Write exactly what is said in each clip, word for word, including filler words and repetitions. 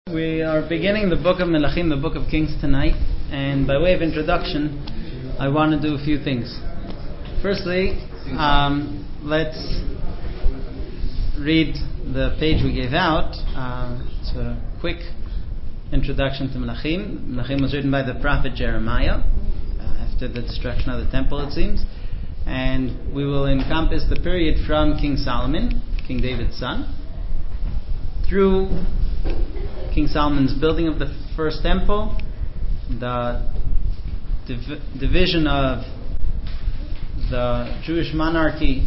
We are beginning the book of Melachim, the book of Kings tonight, and by way of introduction, I want to do a few things. Firstly, um, let's read the page we gave out. Uh, it's a quick introduction to Melachim. Melachim was written by the prophet Jeremiah uh, after the destruction of the temple, it seems, and we will encompass the period from King Solomon, King David's son, through King Solomon's building of the first temple, the div- division of the Jewish monarchy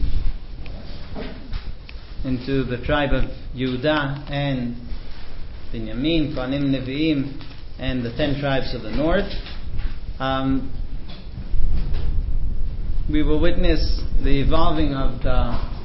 into the tribe of Yehuda and Binyamin, Kohanim, Nevi'im, and the ten tribes of the north. Um, we will witness the evolving of the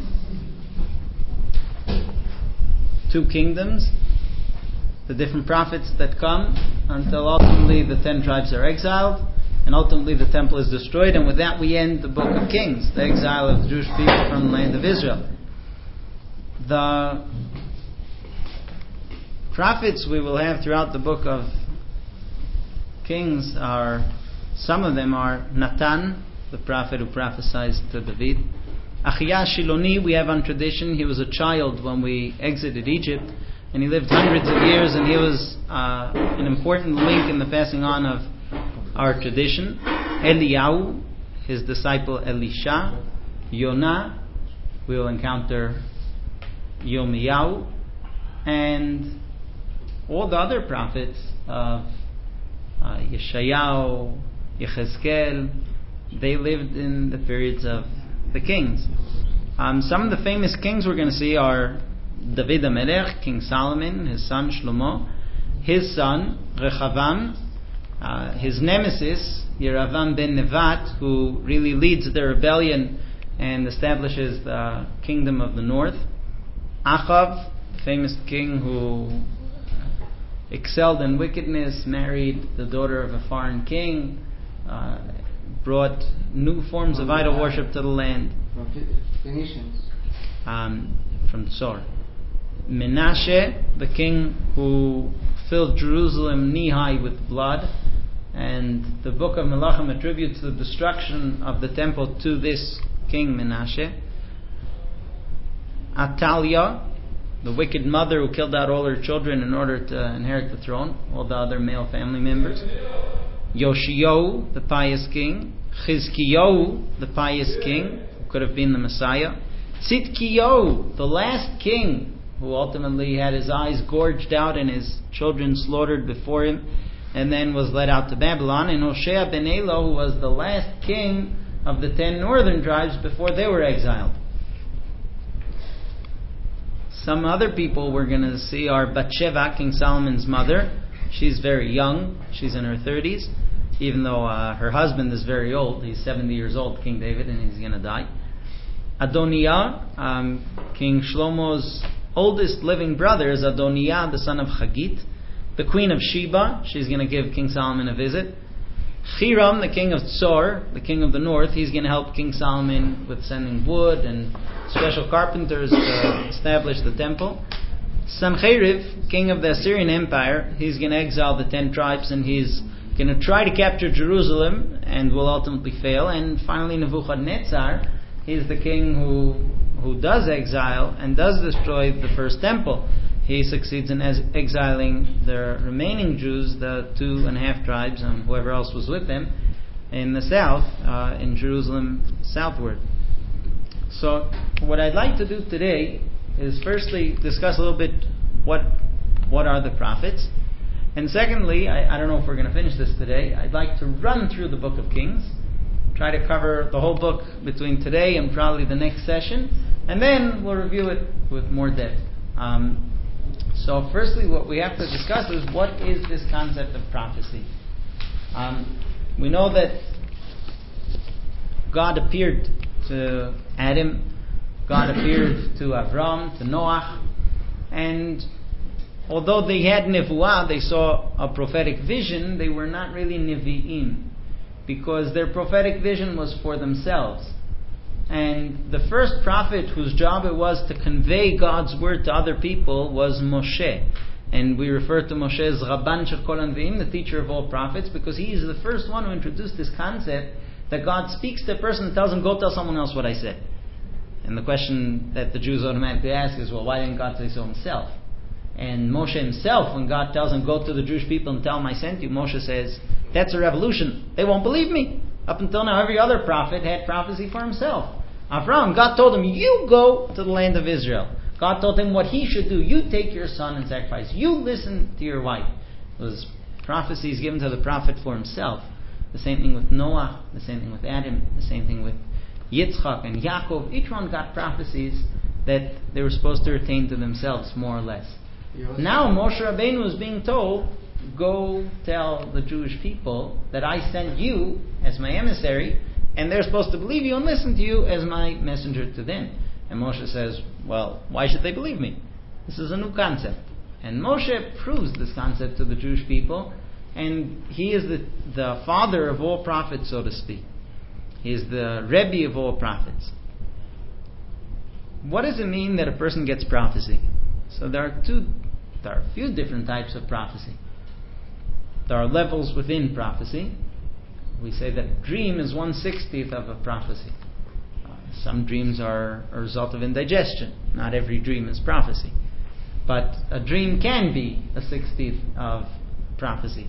two kingdoms, the different prophets that come, until ultimately the ten tribes are exiled, and ultimately the temple is destroyed, and with that we end the book of Kings, the exile of the Jewish people from the land of Israel. The prophets we will have throughout the book of Kings are, some of them are Natan, the prophet who prophesied to David. Achiyah Shiloni, we have on tradition, he was a child when we exited Egypt, and he lived hundreds of years, and he was uh, an important link in the passing on of our tradition. Eliyahu, his disciple Elisha. Yonah, we will encounter Yirmiyahu, and all the other prophets of uh, Yeshayahu, Yechezkel, they lived in the periods of the kings. Um, some of the famous kings we're going to see are David HaMelech, King Solomon, his son Shlomo, his son Rechavam, uh, his nemesis Yeravam ben Nevat, who really leads the rebellion and establishes the kingdom of the north. Achav, famous king who excelled in wickedness, married the daughter of a foreign king, uh, brought new forms of idol worship to the land. Phoenicians. Um, from Tsor. Menashe, the king who filled Jerusalem knee-high with blood, and the book of Melachim attributes the destruction of the temple to this king Menashe. Atalia, the wicked mother who killed out all her children in order to inherit the throne, all the other male family members. Yoshio, the pious king. Chizkiyahu, the pious king, who could have been the Messiah. Tzidkiyahu, the last king, who ultimately had his eyes gorged out and his children slaughtered before him, and then was led out to Babylon. And Hoshea ben Elo, who was the last king of the ten northern tribes before they were exiled. Some other people we're going to see are Bathsheba, King Solomon's mother. She's very young. She's in her thirties, even though uh, her husband is very old. He's seventy years old, King David, and he's going to die. Adoniah, um, King Shlomo's oldest living brother, is Adoniah, the son of Chagit. The queen of Sheba, she's going to give King Solomon a visit. Hiram, the king of Tsor, the king of the north, he's going to help King Solomon with sending wood and special carpenters to establish the temple. Sancheriv, king of the Assyrian Empire, he's going to exile the ten tribes, and he's going to try to capture Jerusalem and will ultimately fail. And finally Nebuchadnezzar, he's the king who who does exile and does destroy the first temple. He succeeds in exiling the remaining Jews, the two and a half tribes, and whoever else was with them, in the south, uh, in Jerusalem southward. So what I'd like to do today is firstly discuss a little bit what what are the prophets. And secondly, I, I don't know if we're going to finish this today, I'd like to run through the book of Kings, try to cover the whole book between today and probably the next session, and then we'll review it with more depth. Um, so firstly, what we have to discuss is what is this concept of prophecy. Um, we know that God appeared to Adam, God appeared to Avram, to Noah, and although they had nevuah, they saw a prophetic vision, they were not really nevi'im, because their prophetic vision was for themselves. And the first prophet whose job it was to convey God's word to other people was Moshe. And we refer to Moshe as Rabban Shel Kol Hanvi'im, the teacher of all prophets, because he is the first one who introduced this concept that God speaks to a person and tells him, go tell someone else what I said. And the question that the Jews automatically ask is, well, why didn't God say so himself? And Moshe himself, when God tells him, go to the Jewish people and tell them I sent you, Moshe says, that's a revolution. They won't believe me. Up until now, every other prophet had prophecy for himself. Avraham, God told him, you go to the land of Israel. God told him what he should do. You take your son and sacrifice. You listen to your wife. Those prophecies given to the prophet for himself. The same thing with Noah. The same thing with Adam. The same thing with Yitzchak and Yaakov. Each one got prophecies that they were supposed to retain to themselves, more or less. Now Moshe Rabbeinu is being told, go tell the Jewish people that I sent you as my emissary, and they're supposed to believe you and listen to you as my messenger to them. And Moshe says, well, why should they believe me? This is a new concept. And Moshe proves this concept to the Jewish people, and he is the, the father of all prophets, so to speak. He is the Rebbe of all prophets. What does it mean that a person gets prophecy? So there are two, there are a few different types of prophecy. There are levels within prophecy. We say that a dream is one sixtieth of a prophecy. Uh, some dreams are a result of indigestion. Not every dream is prophecy. But a dream can be a sixtieth of prophecy.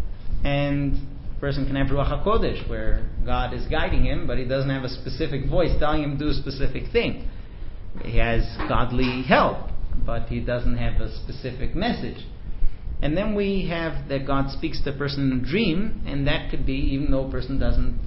And a person can have Ruach HaKodesh, where God is guiding him, but he doesn't have a specific voice telling him to do a specific thing. He has godly help, but he doesn't have a specific message. And then we have that God speaks to a person in a dream, and that could be even though a person doesn't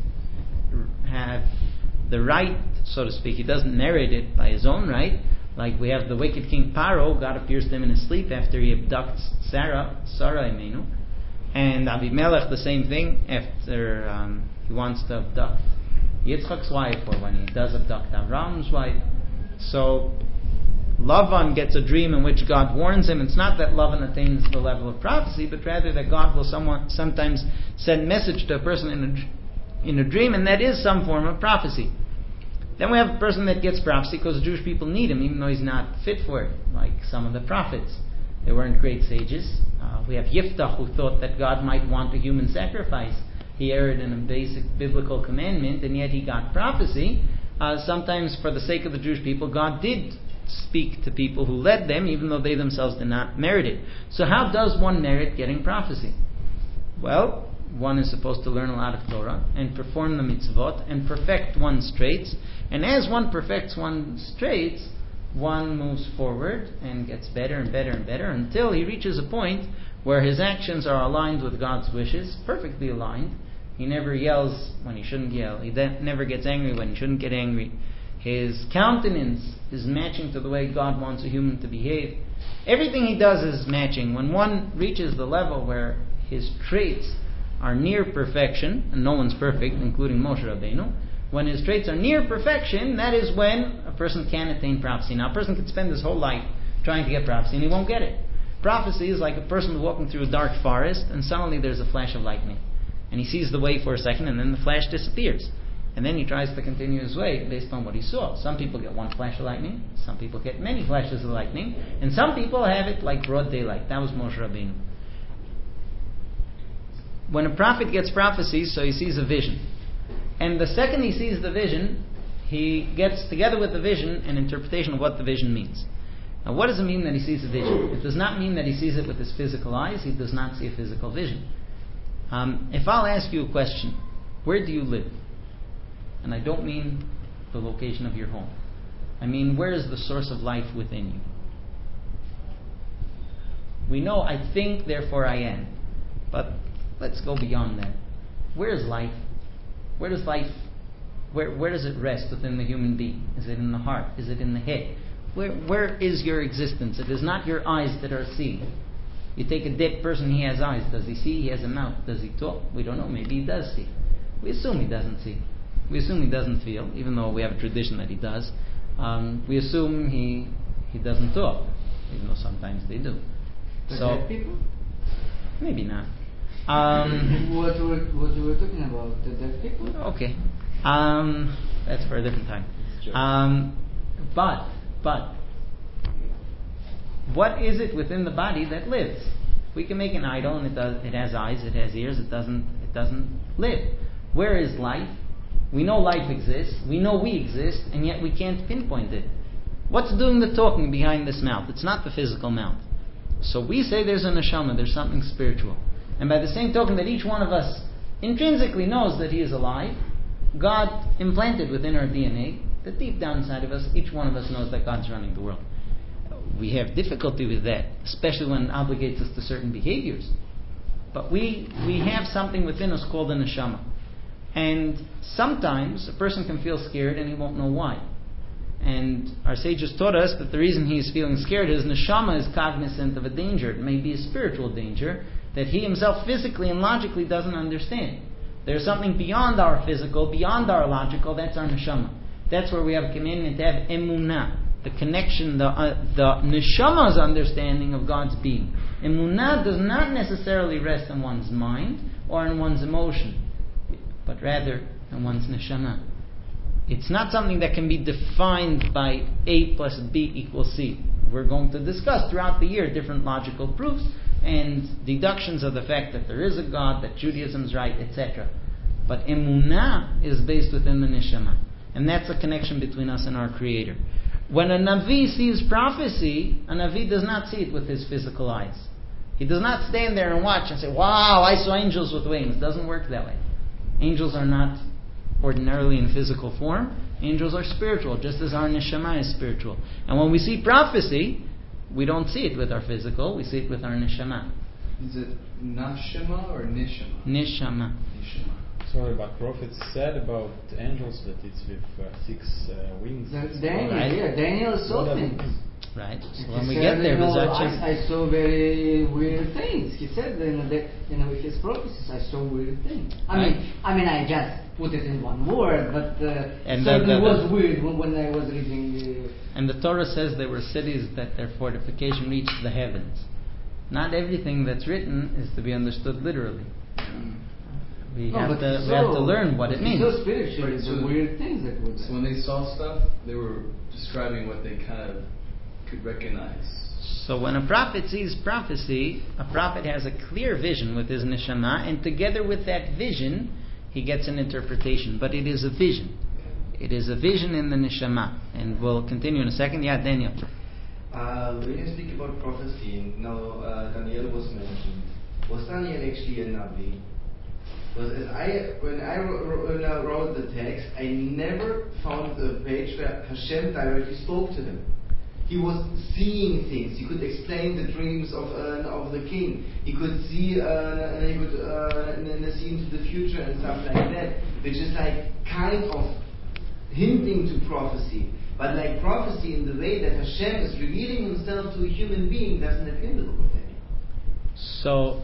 have the right, so to speak, he doesn't narrate it by his own right. Like we have the wicked king Paro, God appears to him in his sleep after he abducts Sarah, Sarah Imenu. And Abimelech, the same thing, after um, he wants to abduct Yitzchak's wife, or when he does abduct Avram's wife. So Lavan gets a dream in which God warns him. It's not that Lavan attains the level of prophecy, but rather that God will somewhat, sometimes send message to a person in a, in a dream, and that is some form of prophecy. Then we have a person that gets prophecy because the Jewish people need him, even though he's not fit for it, like some of the prophets. They weren't great sages. Uh, we have Yiftach, who thought that God might want a human sacrifice. He erred in a basic biblical commandment, and yet he got prophecy. Uh, sometimes for the sake of the Jewish people, God did speak to people who led them, even though they themselves did not merit it. So how does one merit getting prophecy? Well, one is supposed to learn a lot of Torah and perform the mitzvot and perfect one's traits. And as one perfects one's traits, one moves forward and gets better and better and better until he reaches a point where his actions are aligned with God's wishes, perfectly aligned. He never yells when he shouldn't yell. He de- never gets angry when he shouldn't get angry. His countenance is matching to the way God wants a human to behave. Everything he does is matching. When one reaches the level where his traits are near perfection, and no one's perfect, including Moshe Rabbeinu, when his traits are near perfection, that is when a person can attain prophecy. Now, a person can spend his whole life trying to get prophecy, and he won't get it. Prophecy is like a person walking through a dark forest, and suddenly there's a flash of lightning. And he sees the way for a second, and then the flash disappears. And then he tries to continue his way based on what he saw. Some people get one flash of lightning, some people get many flashes of lightning, and some people have it like broad daylight. That was Moshe Rabbeinu. When a prophet gets prophecy, so he sees a vision. And the second he sees the vision, he gets together with the vision an interpretation of what the vision means. Now, what does it mean that he sees a vision? It does not mean that he sees it with his physical eyes. He does not see a physical vision. Um, if I'll ask you a question, where do you live? And I don't mean the location of your home. I mean, where is the source of life within you? We know I think, therefore I am. But let's go beyond that. Where is life? Where does life, where where does it rest within the human being? Is it in the heart? Is it in the head? Where where is your existence? It is not your eyes that are seeing. You take a dead person, he has eyes. Does he see? He has a mouth. Does he talk? We don't know. Maybe he does see. We assume he doesn't see. We assume he doesn't feel, even though we have a tradition that he does. Um, we assume he he doesn't talk, even though sometimes they do. The so dead people? Maybe not. Um, what were what you were talking about? The dead people? Okay, um, that's for a different time. Um, but but what is it within the body that lives? We can make an idol and it does. It has eyes, it has ears, it doesn't. It doesn't live. Where is life? We know life exists. We know we exist, and yet we can't pinpoint it. What's doing the talking behind this mouth? It's not the physical mouth. So we say there's a neshama, there's something spiritual. And by the same token that each one of us intrinsically knows that he is alive, God implanted within our D N A that deep down inside of us, each one of us knows that God's running the world. We have difficulty with that, especially when it obligates us to certain behaviors. But we we have something within us called a neshama. And sometimes a person can feel scared and he won't know why. And our sages taught us that the reason he is feeling scared is neshama is cognizant of a danger. It may be a spiritual danger that he himself physically and logically doesn't understand. There's something beyond our physical, beyond our logical, that's our neshama. That's where we have a commandment to have emunah, the connection, the, uh, the neshama's understanding of God's being. Emunah does not necessarily rest in one's mind or in one's emotion, but rather in one's neshama. It's not something that can be defined by A plus B equals C. We're going to discuss throughout the year different logical proofs and deductions of the fact that there is a God, that Judaism is right, et cetera. But emunah is based within the neshama. And that's a connection between us and our Creator. When a Navi sees prophecy, a Navi does not see it with his physical eyes. He does not stand there and watch and say, wow, I saw angels with wings. It doesn't work that way. Angels are not ordinarily in physical form. Angels are spiritual, just as our neshama is spiritual. And when we see prophecy, we don't see it with our physical, we see it with our neshama. Is it nashama or nishama? Neshama. Nishama. Sorry, but prophets said about angels that it's with uh, six uh, wings. That's Daniel, Right. yeah, Daniel saw What are things. these? Right? So He when we said, get there, you know, B'ezrat I, Hashem- I saw very weird things. He said, you know, that, you know, with his prophecies, I saw weird things. I Right. mean, I mean, I just put it in one word, but uh, And it the- certainly the- was weird when, when I was reading. Uh, And the Torah says there were cities that their fortification reached the heavens. Not everything that's written is to be understood literally. We, no, have, but to, he we have saw- to learn what it he means. saw spiritually Right, the so- weird things that were So there. when they saw stuff, they were describing what they kind of could recognize. So when a prophet sees prophecy, a prophet has a clear vision with his neshama, and together with that vision, he gets an interpretation. But it is a vision. It is a vision in the neshama. And we'll continue in a second. Yeah, Daniel. Uh, when you speak about prophecy, now uh, Daniel was mentioned. Was Daniel actually a Navi? Because as I, when I wrote, when I wrote the text, I never found a page where Hashem directly spoke to him. He was seeing things. He could explain the dreams of uh, of the king. He could see, uh, he could uh, see into the future and stuff like that, which is like kind of hinting to prophecy. But like prophecy in the way that Hashem is revealing himself to a human being doesn't appear in the book of Daniel. So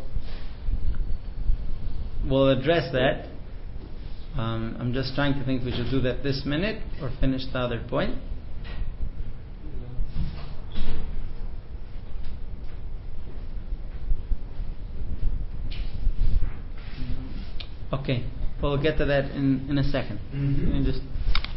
we'll address that. Um, I'm just trying to think if we should do that this minute or finish the other point. Okay, we'll get to that in, in a second. Mm-hmm. Let me just.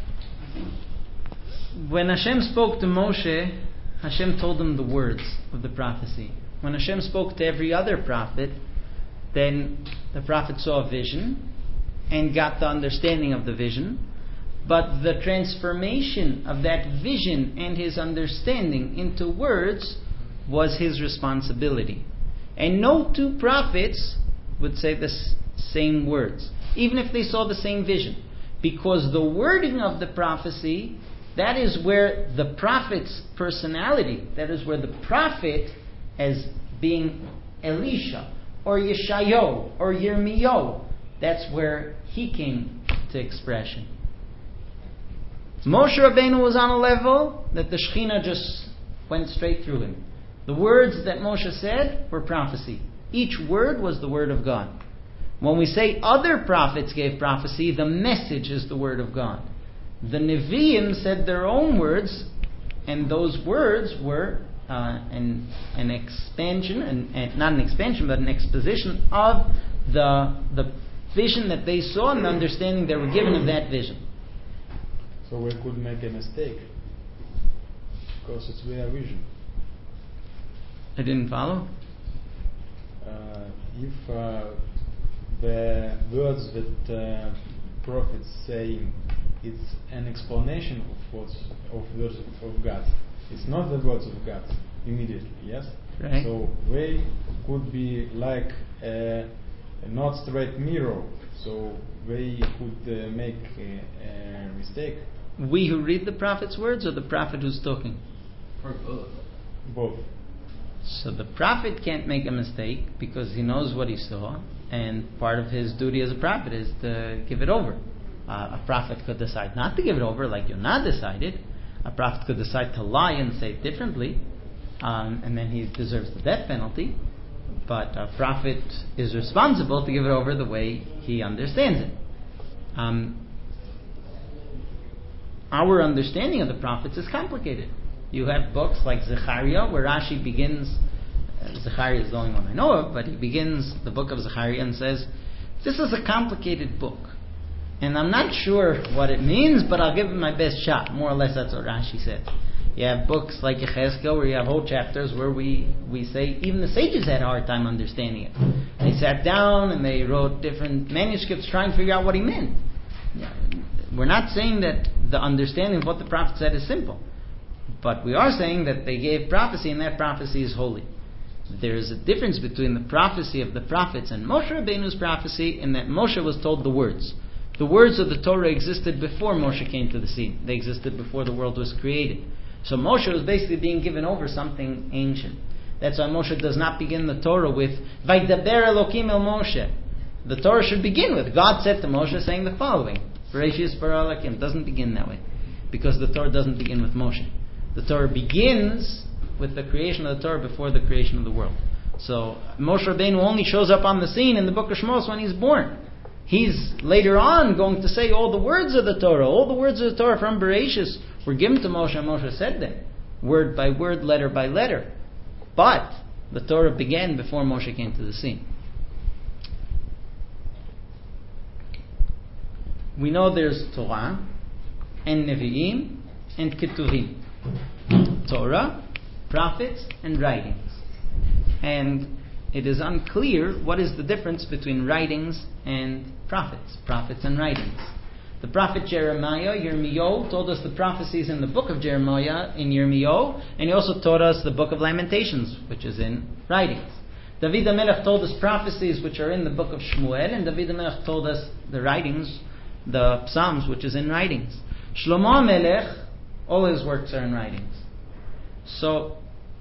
When Hashem spoke to Moshe, Hashem told him the words of the prophecy. When Hashem spoke to every other prophet, then the prophet saw a vision and got the understanding of the vision. But the transformation of that vision and his understanding into words was his responsibility. And no two prophets would say the same words, even if they saw the same vision. Because the wording of the prophecy, that is where the prophet's personality, that is where the prophet, as being Elisha, or Yeshayahu, or Yirmiyahu, that's where he came to expression. Moshe Rabbeinu was on a level that the Shekhinah just went straight through him. The words that Moshe said were prophecy. Each word was the word of God. When we say other prophets gave prophecy, the message is the word of God. The Nevi'im said their own words, and those words were uh, an, an expansion, and, and not an expansion, but an exposition of the, the vision that they saw and the understanding they were given of that vision. So we could make a mistake because it's their vision. I didn't follow. Uh, if uh, the words that uh, prophets saying, it's an explanation of words of words of God. It's not the words of God immediately. Yes. Right. So they could be like a, a not straight mirror. So they could uh, make a, a mistake. We who read the prophet's words, or the prophet who's talking? Or both. Both. So the prophet can't make a mistake because he knows what he saw, and part of his duty as a prophet is to give it over. Uh, a prophet could decide not to give it over, like Yonah decided. A prophet could decide to lie and say it differently, um, and then he deserves the death penalty. But a prophet is responsible to give it over the way he understands it. Um, our understanding of the prophets is complicated. You have books like Zechariah, where Rashi begins, uh, Zechariah is the only one I know of, but he begins the book of Zechariah and says, this is a complicated book. And I'm not sure what it means, but I'll give it my best shot. More or less that's what Rashi says. You have books like Yechezkel, where you have whole chapters where we, we say even the sages had a hard time understanding it. They sat down and they wrote different manuscripts trying to figure out what he meant. We're not saying that the understanding of what the prophet said is simple. But we are saying that they gave prophecy, and that prophecy is holy. There is a difference between the prophecy of the prophets and Moshe Rabbeinu's prophecy, in that Moshe was told the words. The words of the Torah existed before Moshe came to the scene. They existed before the world was created. So Moshe was basically being given over something ancient. That's why Moshe does not begin the Torah with Vaydaber Elokim el Moshe. The Torah should begin with God said to Moshe saying the following. Bereshis bara Elokim. It doesn't begin that way, because the Torah doesn't begin with Moshe. The Torah begins with the creation of the Torah before the creation of the world. So Moshe Rabbeinu only shows up on the scene in the book of Shmos when he's born. He's later on going to say all the words of the Torah, all the words of the Torah from Bereshis were given to Moshe, and Moshe said them, word by word, letter by letter. But the Torah began before Moshe came to the scene. We know there's Torah and Nevi'im and Ketuvim. Torah, prophets, and writings. And it is unclear what is the difference between writings and prophets, prophets and writings. The prophet Jeremiah, Yirmiyahu, told us the prophecies in the book of Jeremiah in Yirmiyahu, and he also taught us the book of Lamentations, which is in writings. David HaMelech told us prophecies which are in the book of Shmuel, and David HaMelech told us the writings, the Psalms, which is in writings. Shlomo HaMelech, all his works are in writings. So,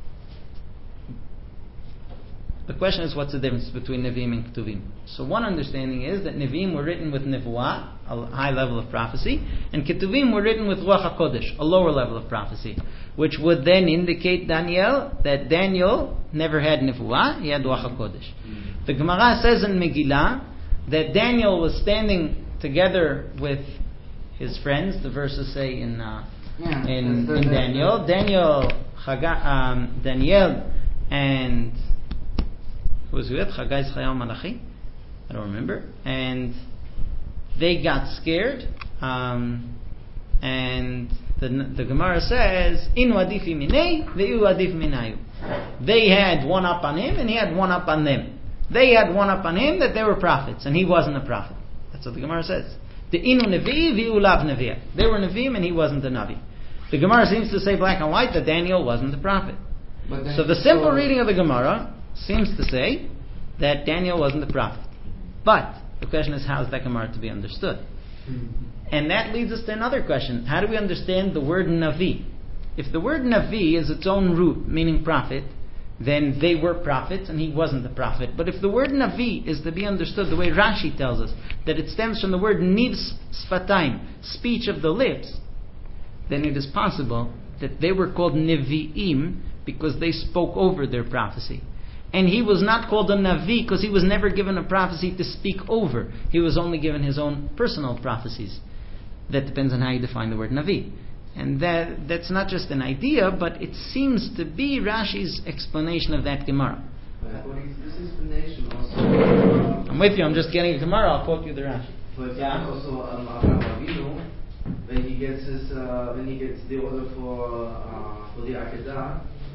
the question is, what's the difference between Nevi'im and Ketuvim? So one understanding is that Nevi'im were written with Nevuah, a high level of prophecy, and Ketuvim were written with Ruach HaKodesh, a lower level of prophecy, which would then indicate, Daniel, that Daniel never had Nevuah, he had Ruach HaKodesh. Mm-hmm. The Gemara says in Megillah that Daniel was standing together with his friends. The verses say in uh, yeah, in, in Daniel, Daniel, Chaga, um, Daniel, and who was with Chagai, Zechariah, Malachi? I don't remember. And they got scared, um, and the, the Gemara says, "Inu adifi minei, ve'u adif minayu." They had one up on him, and he had one up on them. They had one up on him that they were prophets, and he wasn't a prophet. That's what the Gemara says. The inu nevi, ve'u lav nevi. They were neviim, and he wasn't a navi. The Gemara seems to say black and white that Daniel wasn't a prophet. So the simple reading of the Gemara seems to say that Daniel wasn't the prophet. But the question is, how is that Gemara to be understood? Mm-hmm. And that leads us to another question. How do we understand the word Navi? If the word Navi is its own root, meaning prophet, then they were prophets and he wasn't the prophet. But if the word Navi is to be understood the way Rashi tells us, that it stems from the word Niv Sfatayim, speech of the lips, then it is possible that they were called Nevi'im because they spoke over their prophecy. And he was not called a Navi because he was never given a prophecy to speak over. He was only given his own personal prophecies. That depends on how you define the word Navi. And that that's not just an idea, but it seems to be Rashi's explanation of that Gemara. This explanation also... I'm with you, I'm just getting a Gemara, I'll quote you the Rashi. For example, yeah. also um, Abraham Avinu, when he gets his, uh, when he gets the order for uh, for the Akedah,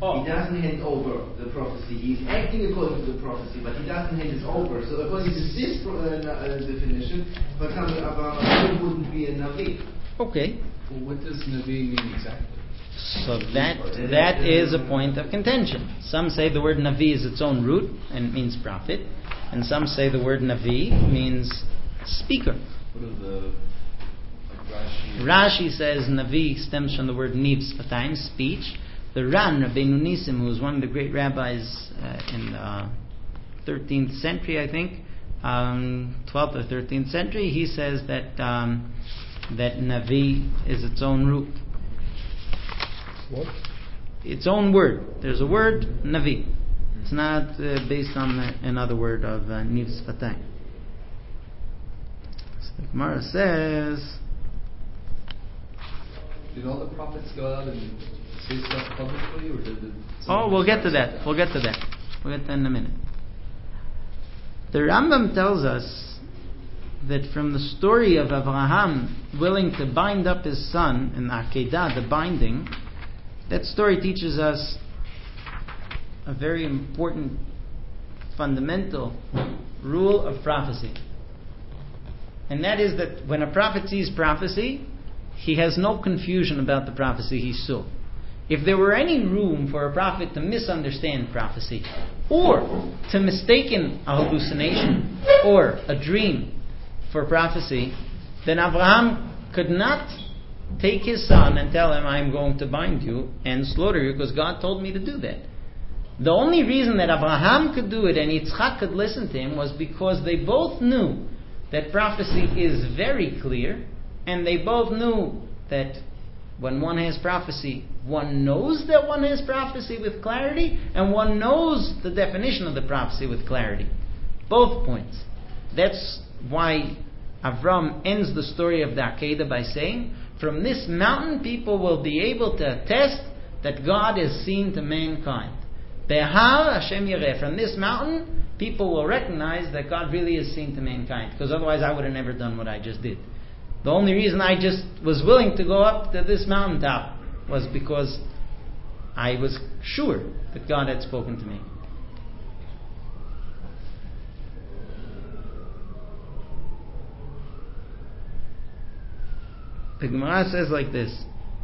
Oh. He doesn't hand over the prophecy. He's acting according to the prophecy, but he doesn't hand it over. So according to this uh, uh, definition, for example, Abraham wouldn't be a Navi. Okay. Well, what does Navi mean exactly? So that that is a point of contention. Some say the word Navi is its own root and means prophet, and some say the word Navi means speaker. What are the like Rashi? Rashi says Navi stems from the word Niv Sfatayim, speech. The Ran, Rabbeinu Nisim, who was one of the great rabbis uh, in the thirteenth century, I think, um, twelfth or thirteenth century, he says that um, that Navi is its own root. What? Its own word. There's a word, Navi. It's not uh, based on the, another word of uh, Niv Sfatayim. So the Gemara says... Did all the prophets go out and say stuff publicly, or did the... Oh, we'll get to that. We'll get to that. We'll get to that in a minute. The Rambam tells us that from the story of Abraham willing to bind up his son in Akedah, the binding, that story teaches us a very important fundamental rule of prophecy. And that is that when a prophet sees prophecy, he has no confusion about the prophecy he saw. If there were any room for a prophet to misunderstand prophecy, or to mistaken a hallucination or a dream for prophecy, then Abraham could not take his son and tell him, I'm going to bind you and slaughter you because God told me to do that. The only reason that Abraham could do it and Yitzchak could listen to him was because they both knew that prophecy is very clear, and they both knew that when one has prophecy, one knows that one has prophecy with clarity, and one knows the definition of the prophecy with clarity. Both points. That's why Avram ends the story of the Akedah by saying, from this mountain people will be able to attest that God is seen to mankind. Behar Hashem Yereh. From this mountain, people will recognize that God really is seen to mankind. Because otherwise I would have never done what I just did. The only reason I just was willing to go up to this mountaintop was because I was sure that God had spoken to me. The Gemara says like this.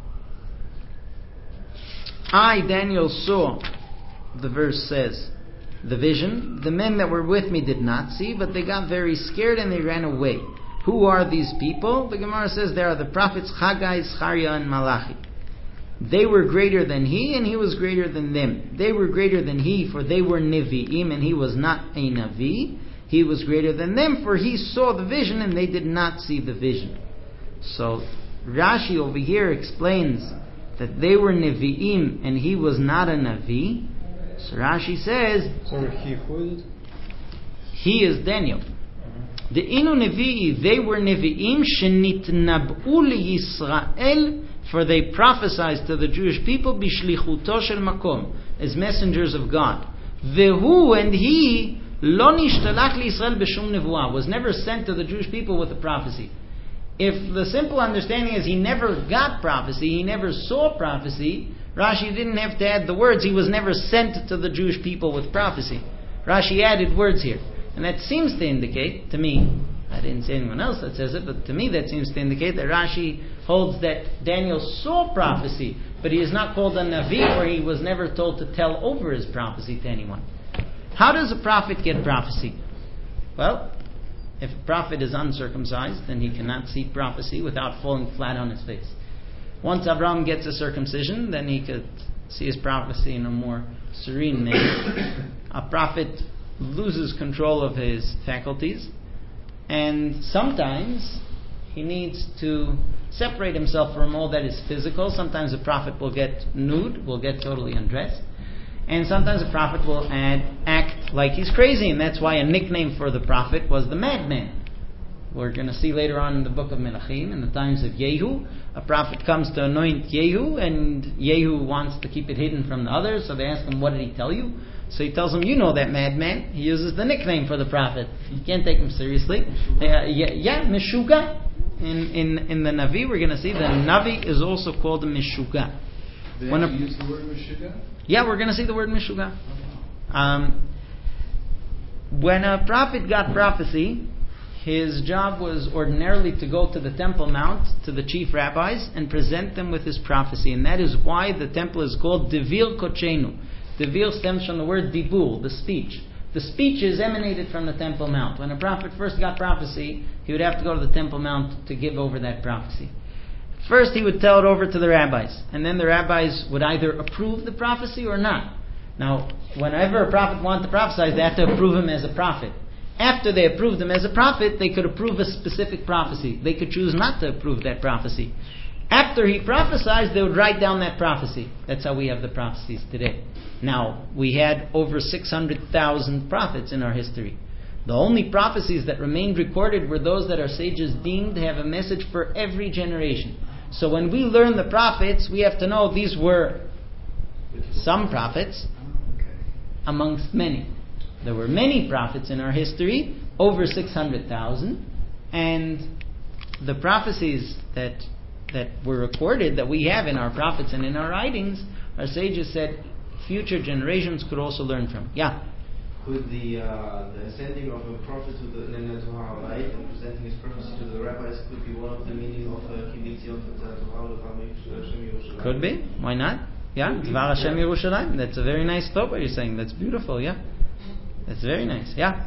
I, Daniel, saw, the verse says, the vision. The men that were with me did not see, but they got very scared and they ran away. Who are these people? The Gemara says they are the prophets Haggai, Zechariah, and Malachi. They were greater than he, and he was greater than them. They were greater than he, for they were Nevi'im, and he was not a Navi. He was greater than them, for he saw the vision, and they did not see the vision. So Rashi over here explains that they were Nevi'im, and he was not a Navi. So Rashi says, Sorry, he who is it? He is Daniel. The Inu Nevi'i, they were Nevi'im shenitnab'u liYisrael, for they prophesied to the Jewish people bishlichuto shel makom, as messengers of God. Vehu, and he lo nishtalach liYisrael b'shum nevuah, was never sent to the Jewish people with a prophecy. If the simple understanding is he never got prophecy, he never saw prophecy, Rashi didn't have to add the words, he was never sent to the Jewish people with prophecy. Rashi added words here. And that seems to indicate, to me, I didn't say anyone else that says it, but to me that seems to indicate that Rashi holds that Daniel saw prophecy, but he is not called a Navi, or he was never told to tell over his prophecy to anyone. How does a prophet get prophecy? Well, if a prophet is uncircumcised, then he cannot see prophecy without falling flat on his face. Once Abraham gets a circumcision, then he could see his prophecy in a more serene manner. A prophet loses control of his faculties, and sometimes he needs to separate himself from all that is physical. Sometimes a prophet will get nude, will get totally undressed, and sometimes a prophet will add, act like he's crazy, and that's why a nickname for the prophet was the madman. We're going to see later on in the book of Melachim, in the times of Yehu, a prophet comes to anoint Yehu, and Yehu wants to keep it hidden from the others, so they ask him, what did he tell you? So he tells them, you know that madman. He uses the nickname for the prophet. You can't take him seriously. Uh, yeah, yeah, Meshuga. In, in, in the Navi, we're going to see the Navi is also called a Meshuga. They when actually a, use the word Meshuga? yeah, we're going to see the word Meshuga. Um, when a prophet got prophecy, his job was ordinarily to go to the Temple Mount, to the chief rabbis, and present them with his prophecy. And that is why the temple is called Devir Kochenu. Devir stems from the word dibur, the speech. The speech is emanated from the Temple Mount. When a prophet first got prophecy, he would have to go to the Temple Mount to give over that prophecy. First he would tell it over to the rabbis, and then the rabbis would either approve the prophecy or not. Now, whenever a prophet wanted to prophesy, they had to approve him as a prophet. After they approved him as a prophet, they could approve a specific prophecy. They could choose not to approve that prophecy. After he prophesied, they would write down that prophecy. That's how we have the prophecies today. Now, we had over six hundred thousand prophets in our history. The only prophecies that remained recorded were those that our sages deemed to have a message for every generation. So when we learn the prophets, we have to know these were some prophets amongst many. There were many prophets in our history, over six hundred thousand, and the prophecies that that were recorded, that we have in our prophets and in our writings, our sages said future generations could also learn from. Yeah? Could the uh, the sending of a prophet to the to Harai and presenting his prophecy to the rabbis could be one of the meaning of Kimitzion to Could be. Why not? Yeah, Dvar Hashem Yerushalayim. That's a very nice thought what you're saying. That's beautiful, yeah. That's very nice, yeah.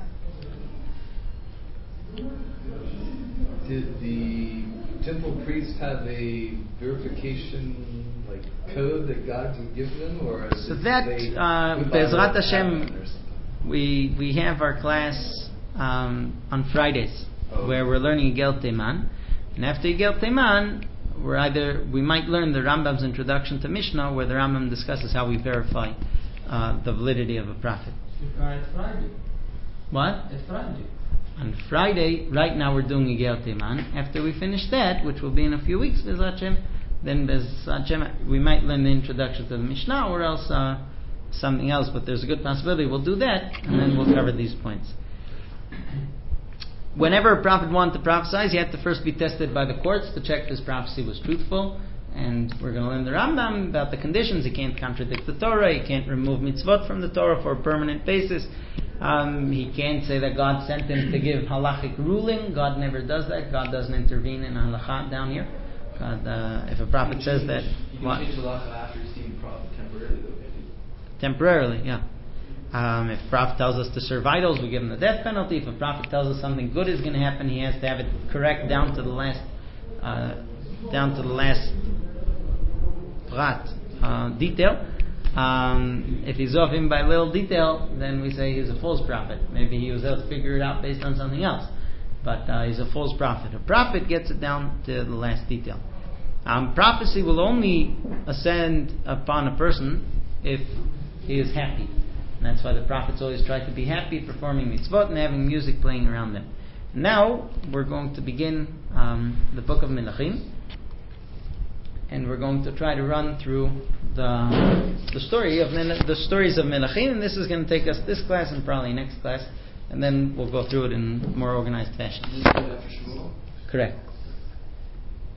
Did the temple priests have a verification like code that God would give them, or so that uh, Bezrat Hashem, we we have our class um, on Fridays oh. where we're learning Yigel Teiman, and after Yigel Teiman, we're either we might learn the Rambam's introduction to Mishnah, where the Rambam discusses how we verify uh, the validity of a prophet. Friday. What? It's Friday. On Friday, right now we're doing Yigel Teiman. After we finish that, which will be in a few weeks, Bezrat Hashem, then Bezrat Hashem, we might learn the introduction to the Mishnah, or else uh, something else. But there's a good possibility we'll do that, and then we'll cover these points. Whenever a prophet wanted to prophesy, he had to first be tested by the courts to check if his prophecy was truthful. And we're going to learn the Rambam about the conditions. He can't contradict the Torah. He can't remove mitzvot from the Torah for a permanent basis. Um, he can't say that God sent him to give halachic ruling. God never does that. God doesn't intervene in halakha down here. God, uh, if a prophet says change, that, you can what? change halakha after he's seen the prophet temporarily, though. Temporarily, yeah. Um, if a prophet tells us to serve idols, we give him the death penalty. If a prophet tells us something good is going to happen, he has to have it correct down to the last, uh, down to the last prat, uh, detail. Um, if he's off even by a little detail, then we say he's a false prophet. Maybe he was able to figure it out based on something else, but uh, he's a false prophet. A prophet gets it down to the last detail. Um, prophecy will only ascend upon a person if he is happy. And that's why the prophets always try to be happy, performing mitzvot and having music playing around them. Now we're going to begin um, the book of Melachim, and we're going to try to run through the the story of the stories of Melachim. And this is going to take us this class and probably next class, and then we'll go through it in more organized fashion. This is after Shmuel? Correct.